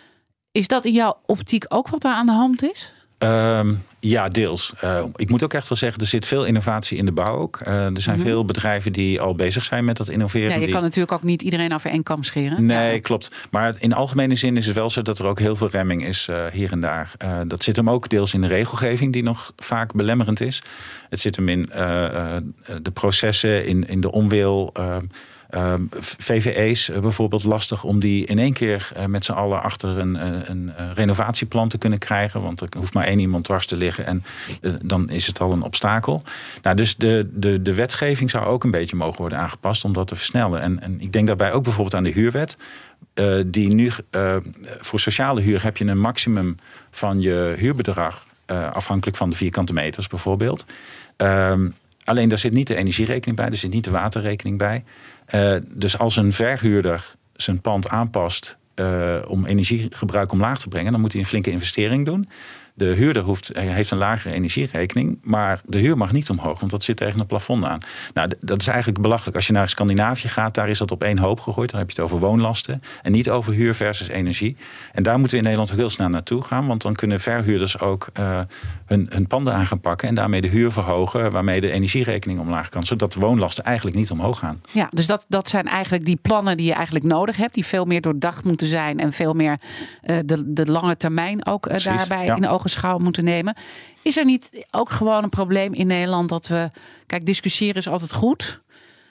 Is dat in jouw optiek ook wat er aan de hand is? Um, ja, deels. Uh, ik moet ook echt wel zeggen, er zit veel innovatie in de bouw ook. Uh, er zijn mm-hmm. veel bedrijven die al bezig zijn met dat innoveren. Ja, je die... kan natuurlijk ook niet iedereen over één kam scheren. Nee, ja. klopt. Maar in algemene zin is het wel zo dat er ook heel veel remming is uh, hier en daar. Uh, dat zit hem ook deels in de regelgeving die nog vaak belemmerend is. Het zit hem in uh, uh, de processen, in, in de onwil. Uh, Uh, V V E's uh, bijvoorbeeld lastig om die in één keer uh, met z'n allen achter een, een, een renovatieplan te kunnen krijgen. Want er hoeft maar één iemand dwars te liggen en uh, dan is het al een obstakel. Nou, dus de, de, de wetgeving zou ook een beetje mogen worden aangepast om dat te versnellen. En, en ik denk daarbij ook bijvoorbeeld aan de huurwet. Uh, die nu, uh, voor sociale huur heb je een maximum van je huurbedrag. Uh, afhankelijk van de vierkante meters bijvoorbeeld. Uh, alleen daar zit niet de energierekening bij, er zit niet de waterrekening bij. Uh, dus als een verhuurder zijn pand aanpast uh, om energiegebruik omlaag te brengen, dan moet hij een flinke investering doen. De huurder hoeft, heeft een lagere energierekening, maar de huur mag niet omhoog, want dat zit tegen een plafond aan. Nou, dat is eigenlijk belachelijk. Als je naar Scandinavië gaat, daar is dat op één hoop gegooid. Dan heb je het over woonlasten en niet over huur versus energie. En daar moeten we in Nederland ook heel snel naartoe gaan, want dan kunnen verhuurders ook uh, hun, hun panden aan gaan pakken en daarmee de huur verhogen, waarmee de energierekening omlaag kan, zodat de woonlasten eigenlijk niet omhoog gaan. Ja, dus dat, dat zijn eigenlijk die plannen die je eigenlijk nodig hebt, die veel meer doordacht moeten zijn en veel meer uh, de, de lange termijn ook uh, Precies, daarbij ja. in ogen schouw moeten nemen. Is er niet ook gewoon een probleem in Nederland dat we... Kijk, discussiëren is altijd goed.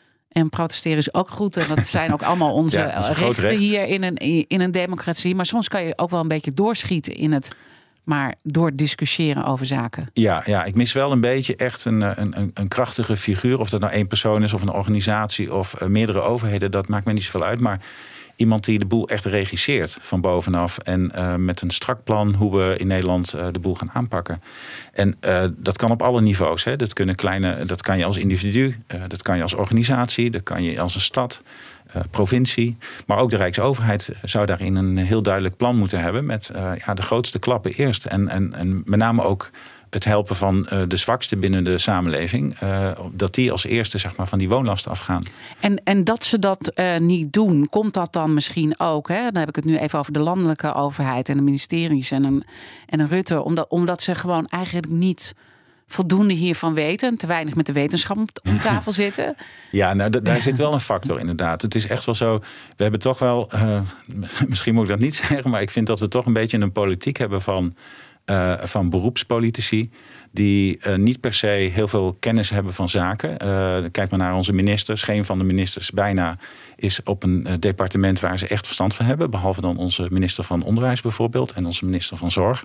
En protesteren is ook goed. En dat zijn ook allemaal onze ja, rechten recht. hier in een, in een democratie. Maar soms kan je ook wel een beetje doorschieten in het... maar door discussiëren over zaken. Ja, ja, ik mis wel een beetje echt een, een, een krachtige figuur. Of dat nou één persoon is of een organisatie of uh, meerdere overheden. Dat maakt me niet zoveel uit. Maar iemand die de boel echt regisseert van bovenaf. En uh, met een strak plan hoe we in Nederland uh, de boel gaan aanpakken. En uh, dat kan op alle niveaus. Hè. Dat, kunnen kleine, dat kan je als individu, uh, dat kan je als organisatie, dat kan je als een stad, uh, provincie. Maar ook de Rijksoverheid zou daarin een heel duidelijk plan moeten hebben. Met uh, ja, de grootste klappen eerst. En, en, en met name ook het helpen van uh, de zwaksten binnen de samenleving. Uh, dat die als eerste zeg maar, van die woonlasten afgaan. En, en dat ze dat uh, niet doen, komt dat dan misschien ook? Hè? Dan heb ik het nu even over de landelijke overheid en de ministeries en een, en een Rutte. Omdat, omdat ze gewoon eigenlijk niet voldoende hiervan weten en te weinig met de wetenschap om tafel zitten. Ja, nou, d- daar zit wel een factor inderdaad. Het is echt wel zo, we hebben toch wel, uh, misschien moet ik dat niet zeggen, maar ik vind dat we toch een beetje een politiek hebben van... Uh, van beroepspolitici die uh, niet per se heel veel kennis hebben van zaken. Uh, kijk maar naar onze ministers. Geen van de ministers bijna is op een uh, departement waar ze echt verstand van hebben. Behalve dan onze minister van Onderwijs bijvoorbeeld en onze minister van Zorg.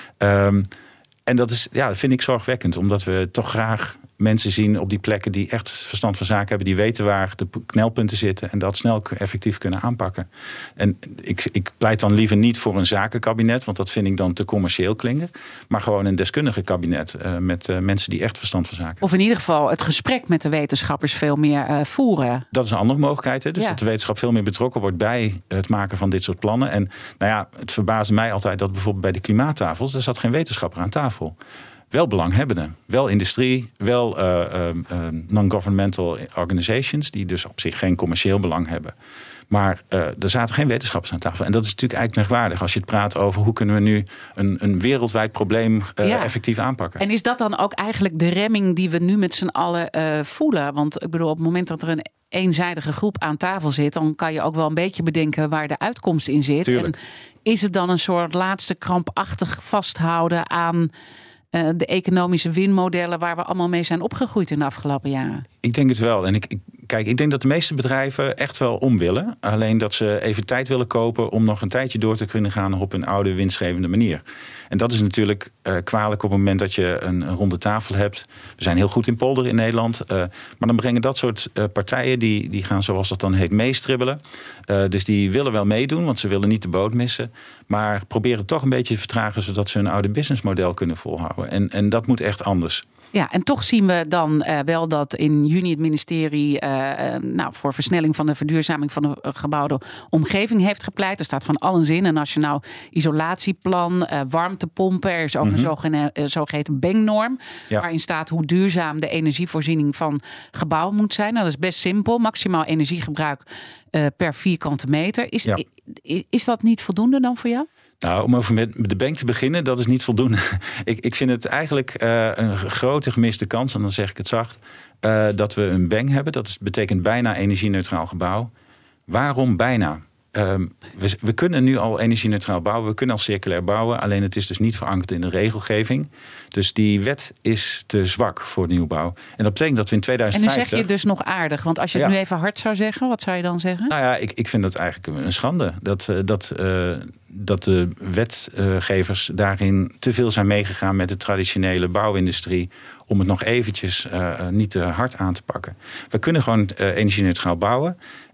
Um, en dat is, ja, dat vind ik zorgwekkend, omdat we toch graag mensen zien op die plekken die echt verstand van zaken hebben, die weten waar de knelpunten zitten en dat snel effectief kunnen aanpakken. En ik, ik pleit dan liever niet voor een zakenkabinet, want dat vind ik dan te commercieel klinken, maar gewoon een deskundige kabinet uh, met uh, mensen die echt verstand van zaken hebben. Of in ieder geval het gesprek met de wetenschappers veel meer uh, voeren. Dat is een andere mogelijkheid. Hè? Dus ja. dat de wetenschap veel meer betrokken wordt bij het maken van dit soort plannen. En nou ja, het verbaasde mij altijd dat bijvoorbeeld bij de klimaattafels, er zat geen wetenschapper aan tafel. Wel belanghebbenden, wel industrie, wel uh, uh, uh, non-governmental organizations die dus op zich geen commercieel belang hebben. Maar uh, er zaten geen wetenschappers aan tafel. En dat is natuurlijk eigenlijk merkwaardig als je het praat over hoe kunnen we nu een, een wereldwijd probleem uh, ja. effectief aanpakken. En is dat dan ook eigenlijk de remming die we nu met z'n allen uh, voelen? Want ik bedoel, op het moment dat er een eenzijdige groep aan tafel zit, dan kan je ook wel een beetje bedenken waar de uitkomst in zit. Tuurlijk. En is het dan een soort laatste krampachtig vasthouden aan Uh, de economische winmodellen waar we allemaal mee zijn opgegroeid in de afgelopen jaren? Ik denk het wel. En ik, ik, kijk, ik denk dat de meeste bedrijven echt wel om willen. Alleen dat ze even tijd willen kopen om nog een tijdje door te kunnen gaan op een oude winstgevende manier. En dat is natuurlijk uh, kwalijk op het moment dat je een, een ronde tafel hebt. We zijn heel goed in polderen in Nederland. Uh, maar dan brengen dat soort uh, partijen, die, die gaan zoals dat dan heet meestribbelen. Uh, dus die willen wel meedoen, want ze willen niet de boot missen. Maar proberen toch een beetje te vertragen, zodat ze een oude businessmodel kunnen volhouden. En, en dat moet echt anders. Ja, en toch zien we dan uh, wel dat in juni het ministerie uh, uh, nou, voor versnelling van de verduurzaming van de gebouwde omgeving heeft gepleit. Er staat van alles in. Een nationaal isolatieplan, uh, warmtepompen. Er is ook mm-hmm. een zogeheten, uh, zogeheten Beng-norm. Ja. Waarin staat hoe duurzaam de energievoorziening van gebouwen moet zijn. Nou, dat is best simpel. Maximaal energiegebruik uh, per vierkante meter. Is, ja. is, is dat niet voldoende dan voor jou? Nou, om over met de bank te beginnen, dat is niet voldoende. ik, ik vind het eigenlijk uh, een grote gemiste kans, en dan zeg ik het zacht, uh, dat we een bank hebben. Dat is, betekent bijna energie-neutraal gebouw. Waarom bijna? Um, we, we kunnen nu al energie-neutraal bouwen, we kunnen al circulair bouwen, alleen het is dus niet verankerd in de regelgeving. Dus die wet is te zwak voor nieuwbouw. En dat betekent dat we in tweeduizend vijftig... En nu zeg je dus nog aardig, want als je het ja. nu even hard zou zeggen, wat zou je dan zeggen? Nou ja, ik, ik vind dat eigenlijk een schande. Dat, dat, uh, dat de wetgevers daarin te veel zijn meegegaan met de traditionele bouwindustrie om het nog eventjes uh, niet te hard aan te pakken. We kunnen gewoon uh, energie-neutraal bouwen.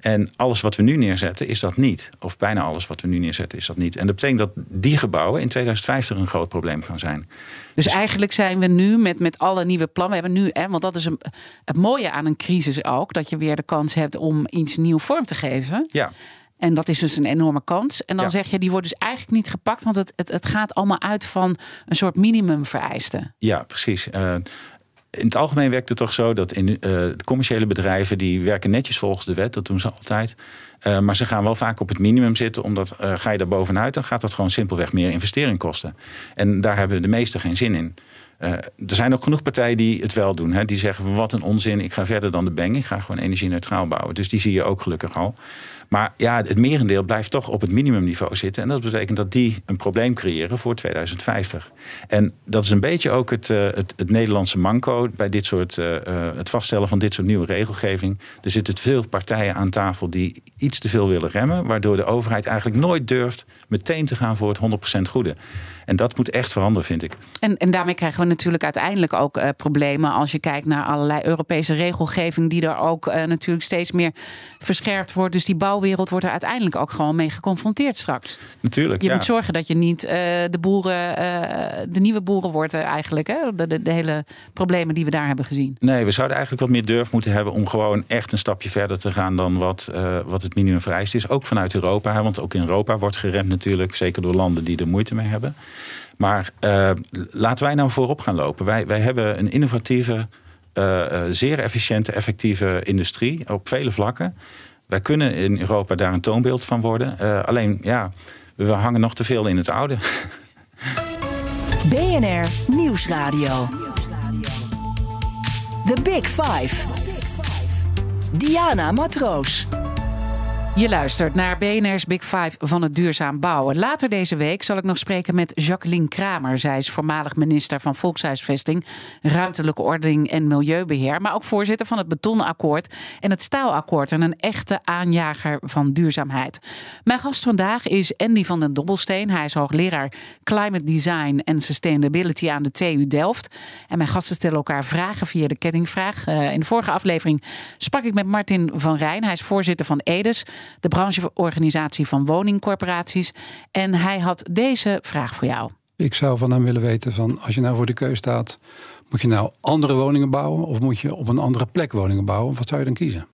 En alles wat we nu neerzetten is dat niet. Of bijna alles wat we nu neerzetten is dat niet. En dat betekent dat die gebouwen in tweeduizend vijftig een groot probleem gaan zijn. Dus, dus eigenlijk zijn we nu met, met alle nieuwe plannen. We hebben nu, hè, want dat is een, het mooie aan een crisis ook. Dat je weer de kans hebt om iets nieuw vorm te geven. Ja. En dat is dus een enorme kans. En dan ja. zeg je, die wordt dus eigenlijk niet gepakt. Want het, het, het gaat allemaal uit van een soort minimumvereisten. Ja, precies. Uh, In het algemeen werkt het toch zo dat in, uh, de commerciële bedrijven die werken netjes volgens de wet. Dat doen ze altijd. Uh, maar ze gaan wel vaak op het minimum zitten. Omdat uh, ga je daar bovenuit, dan gaat dat gewoon simpelweg meer investering kosten. En daar hebben de meesten geen zin in. Uh, er zijn ook genoeg partijen die het wel doen. Hè? Die zeggen, wat een onzin, ik ga verder dan de bank. Ik ga gewoon energie-neutraal bouwen. Dus die zie je ook gelukkig al. Maar ja, het merendeel blijft toch op het minimumniveau zitten. En dat betekent dat die een probleem creëren voor tweeduizend vijftig. En dat is een beetje ook het, uh, het, het Nederlandse manco bij dit soort, uh, uh, het vaststellen van dit soort nieuwe regelgeving. Er zitten veel partijen aan tafel die iets te veel willen remmen, waardoor de overheid eigenlijk nooit durft meteen te gaan voor het honderd procent goede. En dat moet echt veranderen, vind ik. En, en daarmee krijgen we natuurlijk uiteindelijk ook uh, problemen als je kijkt naar allerlei Europese regelgeving die er ook uh, natuurlijk steeds meer verscherpt wordt. Dus die bouwwereld wordt er uiteindelijk ook gewoon mee geconfronteerd straks. Natuurlijk, Je ja. moet zorgen dat je niet uh, de boeren, uh, de nieuwe boeren wordt uh, eigenlijk. Hè? De, de, de hele problemen die we daar hebben gezien. Nee, we zouden eigenlijk wat meer durf moeten hebben om gewoon echt een stapje verder te gaan dan wat, uh, wat het minimum vereist is. Ook vanuit Europa, hè? Want ook in Europa wordt geremd natuurlijk. Zeker door landen die er moeite mee hebben. Maar uh, laten wij nou voorop gaan lopen. Wij, wij hebben een innovatieve, uh, zeer efficiënte, effectieve industrie op vele vlakken. Wij kunnen in Europa daar een toonbeeld van worden. Uh, alleen, ja, we hangen nog te veel in het oude. B N R Nieuwsradio. The Big Five. Diana Matroos. Je luistert naar B N R's Big Five van het duurzaam bouwen. Later deze week zal ik nog spreken met Jacqueline Kramer. Zij is voormalig minister van Volkshuisvesting, Ruimtelijke Ordening en Milieubeheer. Maar ook voorzitter van het Betonakkoord en het Staalakkoord. En een echte aanjager van duurzaamheid. Mijn gast vandaag is Andy van den Dobbelsteen. Hij is hoogleraar Climate Design en Sustainability aan de T U Delft. En mijn gasten stellen elkaar vragen via de kettingvraag. Uh, in de vorige aflevering sprak ik met Martin van Rijn. Hij is voorzitter van EDES, de brancheorganisatie van woningcorporaties. En hij had deze vraag voor jou. Ik zou van hem willen weten van, als je nou voor de keus staat, moet je nou andere woningen bouwen of moet je op een andere plek woningen bouwen? Wat zou je dan kiezen?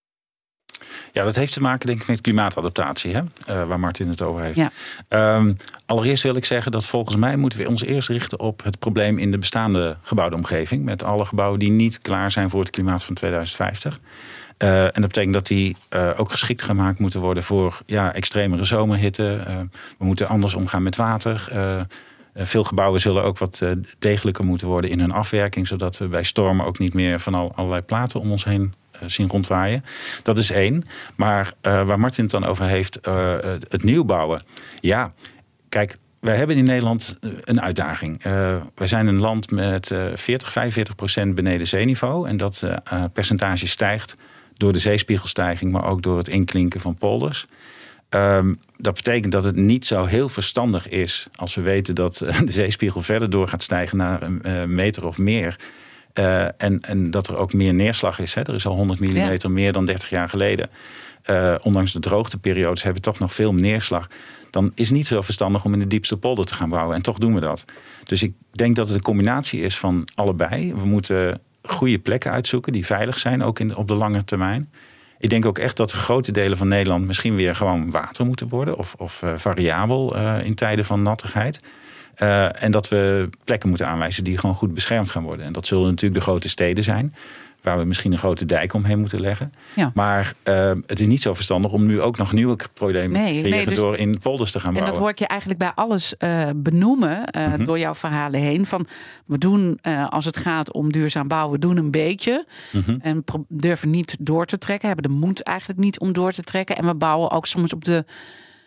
Ja, dat heeft te maken denk ik met klimaatadaptatie, hè? Uh, waar Martin het over heeft. Ja. Um, allereerst wil ik zeggen dat volgens mij moeten we ons eerst richten op het probleem in de bestaande gebouwde omgeving. Met alle gebouwen die niet klaar zijn voor het klimaat van tweeduizend vijftig. Uh, en dat betekent dat die uh, ook geschikt gemaakt moeten worden voor ja, extremere zomerhitte. Uh, we moeten anders omgaan met water. Uh, uh, veel gebouwen zullen ook wat uh, degelijker moeten worden in hun afwerking, zodat we bij stormen ook niet meer van al, allerlei platen om ons heen uh, zien rondwaaien. Dat is één. Maar uh, waar Martin het dan over heeft, uh, het nieuwbouwen. Ja, kijk, wij hebben in Nederland een uitdaging. Uh, wij zijn een land met uh, veertig, vijfenveertig procent beneden zeeniveau. En dat uh, percentage stijgt door de zeespiegelstijging, maar ook door het inklinken van polders. Um, dat betekent dat het niet zo heel verstandig is als we weten dat uh, de zeespiegel verder door gaat stijgen naar een uh, meter of meer. Uh, en, en dat er ook meer neerslag is. Hè. Er is al honderd millimeter ja. meer dan dertig jaar geleden. Uh, ondanks de droogteperiodes hebben we toch nog veel neerslag. Dan is het niet zo verstandig om in de diepste polder te gaan bouwen. En toch doen we dat. Dus ik denk dat het een combinatie is van allebei. We moeten goede plekken uitzoeken die veilig zijn, ook in, op de lange termijn. Ik denk ook echt dat grote delen van Nederland misschien weer gewoon water moeten worden. Of, of uh, variabel uh, in tijden van nattigheid. Uh, en dat we plekken moeten aanwijzen die gewoon goed beschermd gaan worden. En dat zullen natuurlijk de grote steden zijn, waar we misschien een grote dijk omheen moeten leggen. Ja. Maar uh, het is niet zo verstandig om nu ook nog nieuwe problemen nee, te creëren nee, dus, door in polders te gaan en bouwen. En dat hoor ik je eigenlijk bij alles uh, benoemen uh, mm-hmm. door jouw verhalen heen. Van we doen uh, als het gaat om duurzaam bouwen, we doen een beetje. Mm-hmm. En pro- durven niet door te trekken. Hebben de moed eigenlijk niet om door te trekken. En we bouwen ook soms op de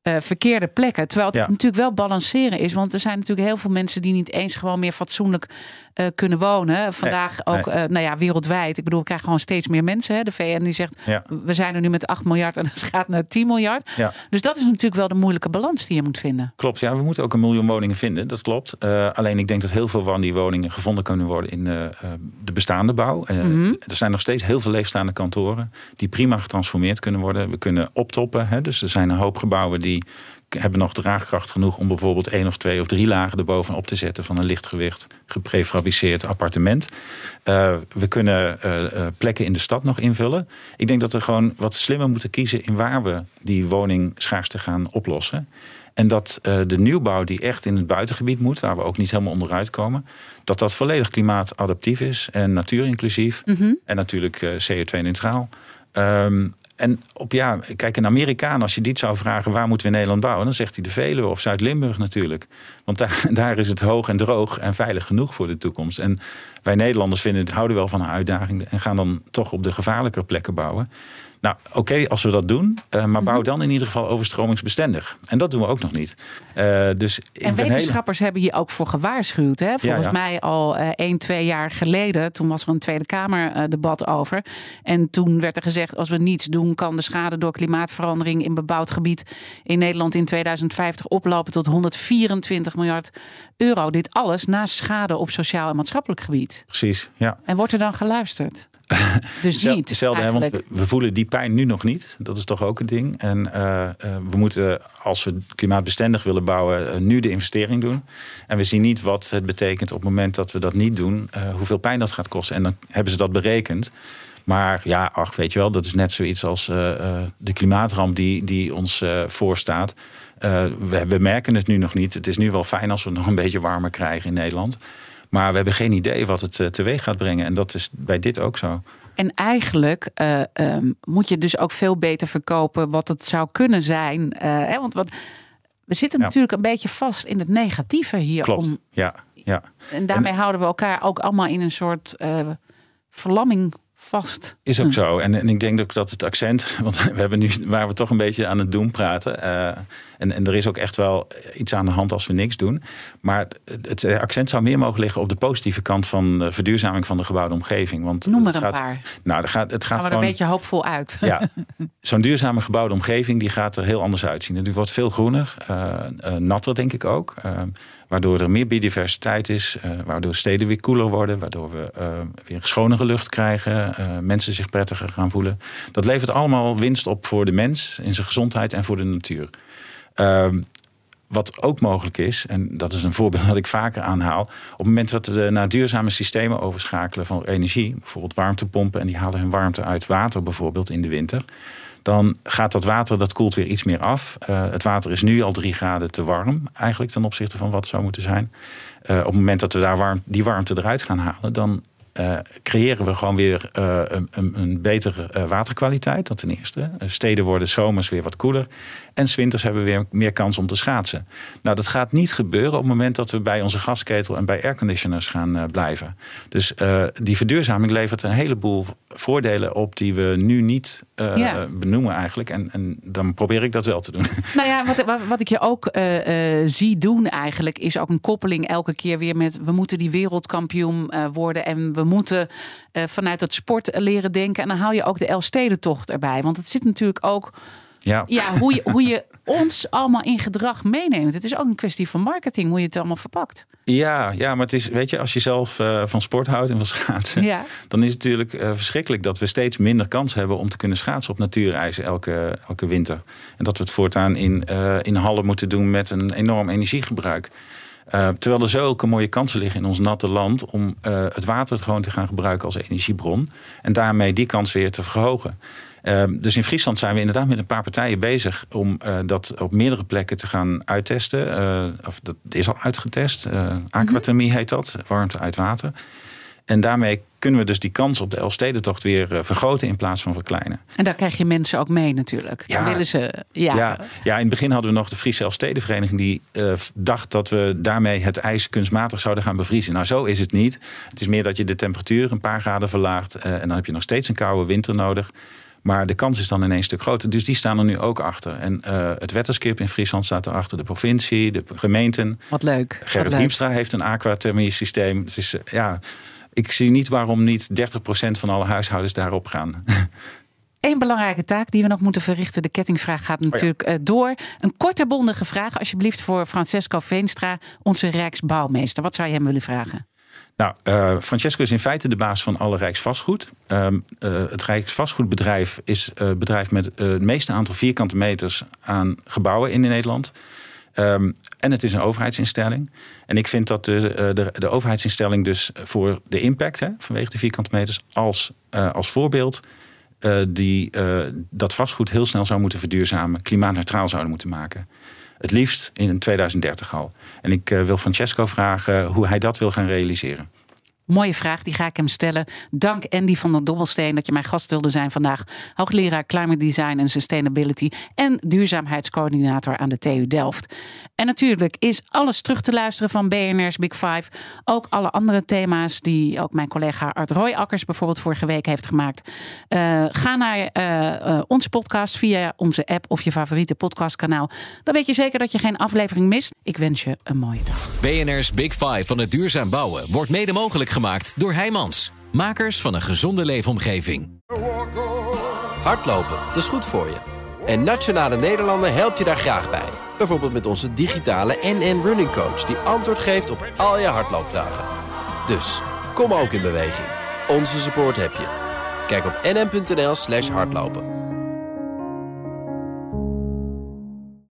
uh, verkeerde plekken. Terwijl het ja. natuurlijk wel balanceren is. Want er zijn natuurlijk heel veel mensen die niet eens gewoon meer fatsoenlijk uh, kunnen wonen. Vandaag nee, ook, nee. Uh, nou ja, wereldwijd. Ik bedoel, we krijgen gewoon steeds meer mensen. Hè. De V N die zegt, ja. we zijn er nu met acht miljard en het gaat naar tien miljard. Ja. Dus dat is natuurlijk wel de moeilijke balans die je moet vinden. Klopt, ja, we moeten ook een miljoen woningen vinden. Dat klopt. Uh, alleen ik denk dat heel veel van die woningen gevonden kunnen worden in uh, de bestaande bouw. Uh, mm-hmm. Er zijn nog steeds heel veel leegstaande kantoren die prima getransformeerd kunnen worden. We kunnen optoppen. Hè, dus er zijn een hoop gebouwen die hebben nog draagkracht genoeg om bijvoorbeeld één of twee of drie lagen erbovenop te zetten van een lichtgewicht geprefabriceerd appartement. Uh, we kunnen uh, uh, plekken in de stad nog invullen. Ik denk dat we gewoon wat slimmer moeten kiezen in waar we die woningschaarste gaan oplossen. En dat uh, de nieuwbouw die echt in het buitengebied moet, waar we ook niet helemaal onderuit komen, dat dat volledig klimaatadaptief is en natuurinclusief. Mm-hmm. En natuurlijk uh, C O twee neutraal. Um, En op ja, kijk, een Amerikaan, als je dit zou vragen, waar moeten we in Nederland bouwen? Dan zegt hij de Veluwe of Zuid-Limburg natuurlijk. Want daar, daar is het hoog en droog en veilig genoeg voor de toekomst. En wij Nederlanders vinden, houden wel van een uitdaging en gaan dan toch op de gevaarlijker plekken bouwen. Nou, oké, okay, als we dat doen, uh, maar bouw dan in ieder geval overstromingsbestendig. En dat doen we ook nog niet. Uh, dus en wetenschappers hele... hebben hier ook voor gewaarschuwd. Hè? Volgens ja, ja. mij al uh, één, twee jaar geleden. Toen was er een Tweede Kamer uh, debat over. En toen werd er gezegd, als we niets doen, kan de schade door klimaatverandering in bebouwd gebied in Nederland in tweeduizend vijftig oplopen tot honderdvierentwintig miljard euro. Dit alles naast schade op sociaal en maatschappelijk gebied. Precies, ja. En wordt er dan geluisterd? Dus niet. Hetzelfde, hè, want we, we voelen die pijn nu nog niet. Dat is toch ook een ding. En uh, uh, we moeten, als we klimaatbestendig willen bouwen, uh, nu de investering doen. En we zien niet wat het betekent op het moment dat we dat niet doen. Uh, hoeveel pijn dat gaat kosten. En dan hebben ze dat berekend. Maar ja, ach, weet je wel, dat is net zoiets als uh, uh, de klimaatramp die, die ons uh, voorstaat. Uh, we, we merken het nu nog niet. Het is nu wel fijn als we het nog een beetje warmer krijgen in Nederland. Maar we hebben geen idee wat het uh, teweeg gaat brengen. En dat is bij dit ook zo. En eigenlijk uh, um, moet je dus ook veel beter verkopen wat het zou kunnen zijn. Uh, hè, want wat, we zitten ja. natuurlijk een beetje vast in het negatieve hier. Klopt, om, ja, ja. En daarmee en, houden we elkaar ook allemaal in een soort uh, verlamming vast. Is ook hm. zo. En, en ik denk ook dat het accent, want we hebben nu waar we toch een beetje aan het doen praten. Uh, en, en er is ook echt wel iets aan de hand als we niks doen. Maar het accent zou meer mogen liggen op de positieve kant van de verduurzaming van de gebouwde omgeving. Want Noem er een gaat, paar. Nou, het gaat, het gaat gaan we gewoon er een beetje hoopvol uit. Ja, zo'n duurzame gebouwde omgeving die gaat er heel anders uitzien. Die wordt veel groener, uh, uh, natter denk ik ook. Uh, waardoor er meer biodiversiteit is, uh, waardoor steden weer koeler worden, waardoor we uh, weer schonere lucht krijgen, uh, mensen zich prettiger gaan voelen. Dat levert allemaal winst op voor de mens in zijn gezondheid en voor de natuur. Uh, wat ook mogelijk is, en dat is een voorbeeld dat ik vaker aanhaal, op het moment dat we naar duurzame systemen overschakelen van energie, bijvoorbeeld warmtepompen, en die halen hun warmte uit water bijvoorbeeld in de winter, dan gaat dat water, dat koelt weer iets meer af. Uh, het water is nu al drie graden te warm, eigenlijk ten opzichte van wat het zou moeten zijn. Uh, op het moment dat we daar warm, die warmte eruit gaan halen, dan Uh, creëren we gewoon weer uh, een, een betere uh, waterkwaliteit. Dat ten eerste. Uh, steden worden 's zomers weer wat koeler. En 's winters hebben we weer meer kans om te schaatsen. Nou, dat gaat niet gebeuren op het moment dat we bij onze gasketel en bij airconditioners gaan uh, blijven. Dus uh, die verduurzaming levert een heleboel voordelen op die we nu niet uh, ja. benoemen eigenlijk. En, en dan probeer ik dat wel te doen. Nou ja, wat, wat ik je ook uh, uh, zie doen eigenlijk is ook een koppeling elke keer weer met we moeten die wereldkampioen uh, worden en we We moeten uh, vanuit het sport leren denken. En dan haal je ook de Elfstedentocht erbij. Want het zit natuurlijk ook ja. Ja, hoe, je, hoe je ons allemaal in gedrag meeneemt. Het is ook een kwestie van marketing, hoe je het allemaal verpakt. Ja, ja, maar het is, weet je, als je zelf uh, van sport houdt en van schaatsen, ja. dan is het natuurlijk uh, verschrikkelijk dat we steeds minder kans hebben om te kunnen schaatsen op natuurijzen elke, elke winter. En dat we het voortaan in, uh, in hallen moeten doen met een enorm energiegebruik. Uh, terwijl er zulke mooie kansen liggen in ons natte land om uh, het water gewoon te gaan gebruiken als energiebron. En daarmee die kans weer te verhogen. Uh, dus in Friesland zijn we inderdaad met een paar partijen bezig om uh, dat op meerdere plekken te gaan uittesten. Uh, of dat is al uitgetest. Uh, aquathermie heet dat, warmte uit water. En daarmee kunnen we dus die kans op de Elfstedentocht weer uh, vergroten in plaats van verkleinen. En daar krijg je mensen ook mee natuurlijk. Dan ja, willen ze, ja. Ja, ja, in het begin hadden we nog de Friese Elfstedenvereniging die uh, dacht dat we daarmee het ijs kunstmatig zouden gaan bevriezen. Nou, zo is het niet. Het is meer dat je de temperatuur een paar graden verlaagt. Uh, en dan heb je nog steeds een koude winter nodig. Maar de kans is dan ineens een stuk groter. Dus die staan er nu ook achter. En uh, het Wetterskip in Friesland staat erachter. De provincie, de gemeenten. Wat leuk. Gerrit Wat Hiemstra leuk. heeft een aquathermie systeem. Het is, uh, ja, ik zie niet waarom niet dertig procent van alle huishoudens daarop gaan. Eén belangrijke taak die we nog moeten verrichten. De kettingvraag gaat natuurlijk oh ja. door. Een korte bondige vraag alsjeblieft voor Francesco Veenstra, onze Rijksbouwmeester. Wat zou je hem willen vragen? Nou, uh, Francesco is in feite de baas van alle Rijksvastgoed. Uh, uh, het Rijksvastgoedbedrijf is het uh, bedrijf met uh, het meeste aantal vierkante meters aan gebouwen in Nederland. Um, en het is een overheidsinstelling. En ik vind dat de, de, de overheidsinstelling dus voor de impact, hè, vanwege de vierkante meters, als, uh, als voorbeeld uh, die uh, dat vastgoed heel snel zou moeten verduurzamen, klimaatneutraal zouden moeten maken. Het liefst in tweeduizend dertig al. En ik uh, wil Francesco vragen hoe hij dat wil gaan realiseren. Mooie vraag, die ga ik hem stellen. Dank Andy van der Dobbelsteen dat je mijn gast wilde zijn vandaag. Hoogleraar Climate Design en Sustainability en duurzaamheidscoördinator aan de T U Delft. En natuurlijk is alles terug te luisteren van B N R's Big Five. Ook alle andere thema's die ook mijn collega Art Royakkers bijvoorbeeld vorige week heeft gemaakt. Uh, ga naar uh, uh, onze podcast via onze app of je favoriete podcastkanaal. Dan weet je zeker dat je geen aflevering mist. Ik wens je een mooie dag. B N R's Big Five van het duurzaam bouwen wordt mede mogelijk gemaakt door Heijmans. Makers van een gezonde leefomgeving. Hardlopen, dat is goed voor je. En Nationale Nederlanden helpt je daar graag bij. Bijvoorbeeld met onze digitale N N Running Coach die antwoord geeft op al je hardloopvragen. Dus, kom ook in beweging. Onze support heb je. Kijk op nn punt n l slash hardlopen.